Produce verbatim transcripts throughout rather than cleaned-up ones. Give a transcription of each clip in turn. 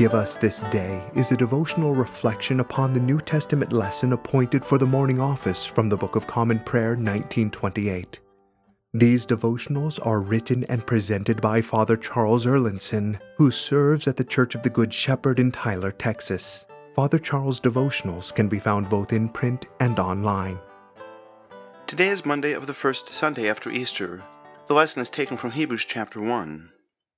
Give Us This Day is a devotional reflection upon the New Testament lesson appointed for the morning office from the Book of Common Prayer, nineteen twenty-eight. These devotionals are written and presented by Father Charles Erlandson, who serves at the Church of the Good Shepherd in Tyler, Texas. Father Charles' devotionals can be found both in print and online. Today is Monday of the first Sunday after Easter. The lesson is taken from Hebrews chapter one.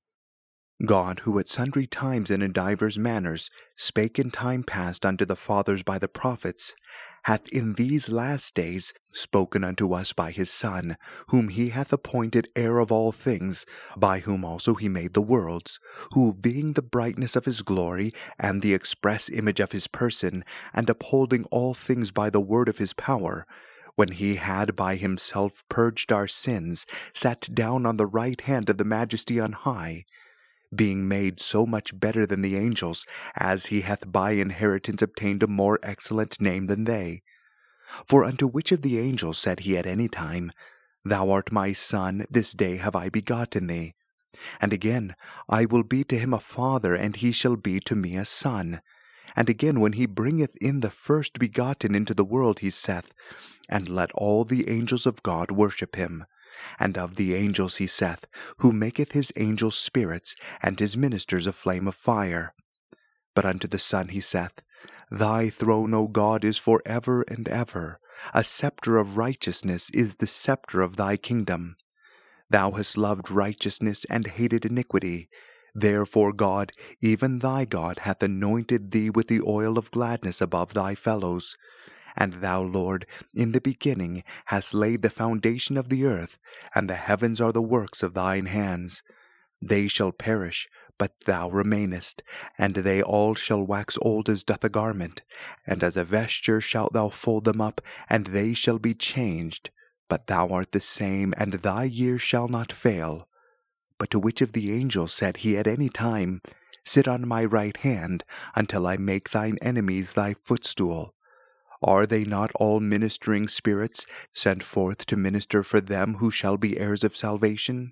God, who at sundry times and in divers manners spake in time past unto the fathers by the prophets, hath in these last days spoken unto us by his Son, whom he hath appointed heir of all things, by whom also he made the worlds, who being the brightness of his glory, and the express image of his person, and upholding all things by the word of his power, when he had by himself purged our sins, sat down on the right hand of the Majesty on high, being made so much better than the angels, as he hath by inheritance obtained a more excellent name than they. For unto which of the angels said he at any time, Thou art my Son, this day have I begotten thee? And again, I will be to him a father, and he shall be to me a son. And again, when he bringeth in the first begotten into the world, he saith, And let all the angels of God worship him. And of the angels he saith, Who maketh his angels spirits, and his ministers a flame of fire. But unto the Son he saith, Thy throne, O God, is for ever and ever. A scepter of righteousness is the scepter of thy kingdom. Thou hast loved righteousness and hated iniquity. Therefore God, even thy God, hath anointed thee with the oil of gladness above thy fellows. And thou, Lord, in the beginning hast laid the foundation of the earth, and the heavens are the works of thine hands. They shall perish, but thou remainest, and they all shall wax old as doth a garment, and as a vesture shalt thou fold them up, and they shall be changed. But thou art the same, and thy years shall not fail. But to which of the angels said he at any time, Sit on my right hand, until I make thine enemies thy footstool? Are they not all ministering spirits, sent forth to minister for them who shall be heirs of salvation?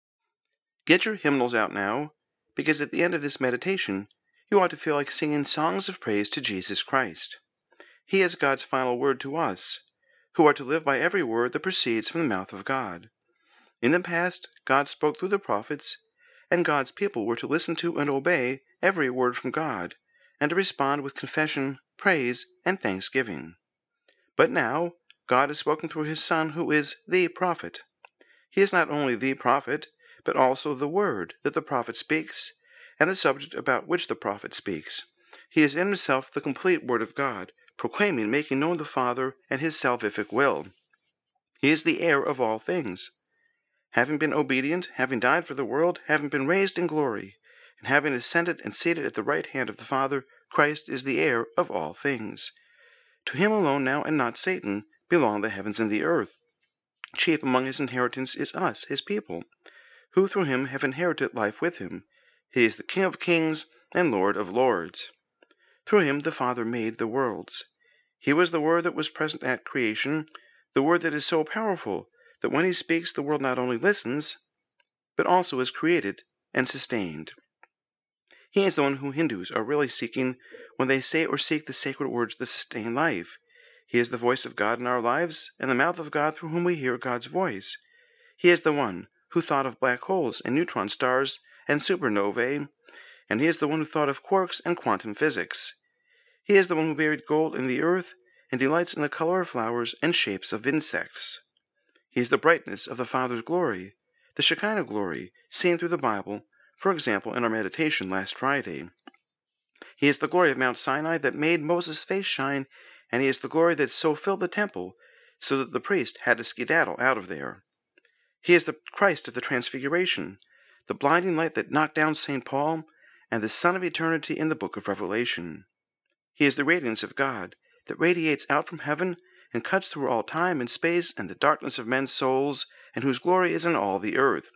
Get your hymnals out now, because at the end of this meditation, you ought to feel like singing songs of praise to Jesus Christ. He is God's final word to us, who are to live by every word that proceeds from the mouth of God. In the past, God spoke through the prophets, and God's people were to listen to and obey every word from God, and to respond with confession, praise, and thanksgiving. But now, God has spoken through his Son, who is the prophet. He is not only the prophet, but also the word that the prophet speaks, and the subject about which the prophet speaks. He is in himself the complete word of God, proclaiming, making known the Father and his salvific will. He is the heir of all things. Having been obedient, having died for the world, having been raised in glory, and having ascended and seated at the right hand of the Father, Christ is the heir of all things. To him alone now, and not Satan, belong the heavens and the earth. Chief among his inheritance is us, his people, who through him have inherited life with him. He is the King of kings and Lord of lords. Through him the Father made the worlds. He was the Word that was present at creation, the Word that is so powerful that when he speaks the world not only listens, but also is created and sustained. He is the one who Hindus are really seeking when they say or seek the sacred words that sustain life. He is the voice of God in our lives, and the mouth of God through whom we hear God's voice. He is the one who thought of black holes and neutron stars and supernovae, and he is the one who thought of quarks and quantum physics. He is the one who buried gold in the earth and delights in the color of flowers and shapes of insects. He is the brightness of the Father's glory, the Shekinah glory, seen through the Bible, for example, in our meditation last Friday. He is the glory of Mount Sinai that made Moses' face shine, and he is the glory that so filled the temple, so that the priest had to skedaddle out of there. He is the Christ of the Transfiguration, the blinding light that knocked down Saint Paul, and the Son of Eternity in the book of Revelation. He is the radiance of God that radiates out from heaven and cuts through all time and space and the darkness of men's souls, and whose glory is in all the earth.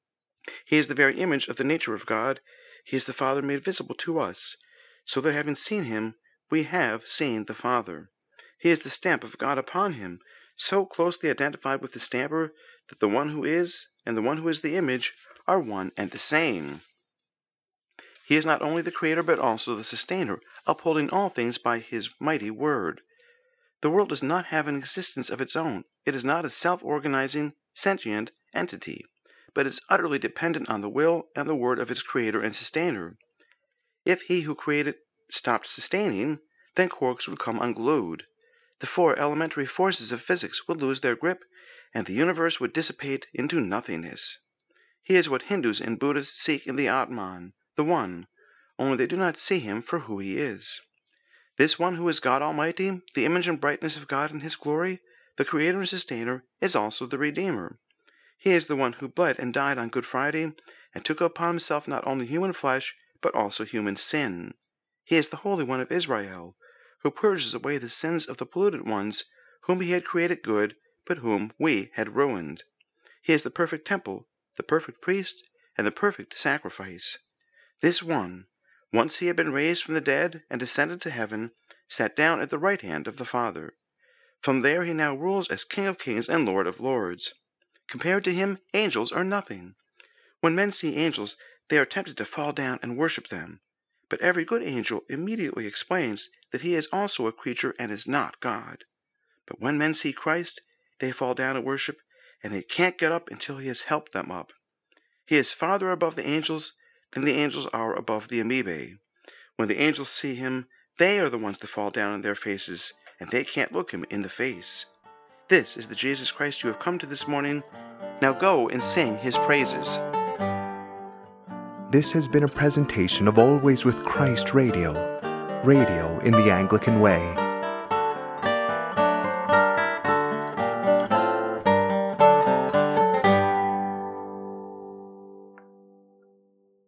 He is the very image of the nature of God. He is the Father made visible to us, so that having seen him, we have seen the Father. He is the stamp of God upon him, so closely identified with the stamper that the one who is and the one who is the image are one and the same. He is not only the Creator but also the Sustainer, upholding all things by His mighty word. The world does not have an existence of its own. It is not a self-organizing, sentient entity, but is utterly dependent on the will and the word of its Creator and Sustainer. If He who created stopped sustaining, then corks would come unglued. The four elementary forces of physics would lose their grip, and the universe would dissipate into nothingness. He is what Hindus and Buddhists seek in the Atman, the One, only they do not see Him for who He is. This One who is God Almighty, the image and brightness of God in His glory, the Creator and Sustainer, is also the Redeemer. He is the one who bled and died on Good Friday, and took upon Himself not only human flesh, but also human sin. He is the Holy One of Israel, who purges away the sins of the polluted ones, whom He had created good, but whom we had ruined. He is the perfect temple, the perfect priest, and the perfect sacrifice. This One, once He had been raised from the dead and descended to heaven, sat down at the right hand of the Father. From there He now rules as King of kings and Lord of lords. Compared to Him, angels are nothing. When men see angels, they are tempted to fall down and worship them. But every good angel immediately explains that he is also a creature and is not God. But when men see Christ, they fall down and worship, and they can't get up until He has helped them up. He is farther above the angels than the angels are above the amoebae. When the angels see Him, they are the ones to fall down on their faces, and they can't look Him in the face. This is the Jesus Christ you have come to this morning. Now go and sing His praises. This has been a presentation of Always with Christ Radio, radio in the Anglican way.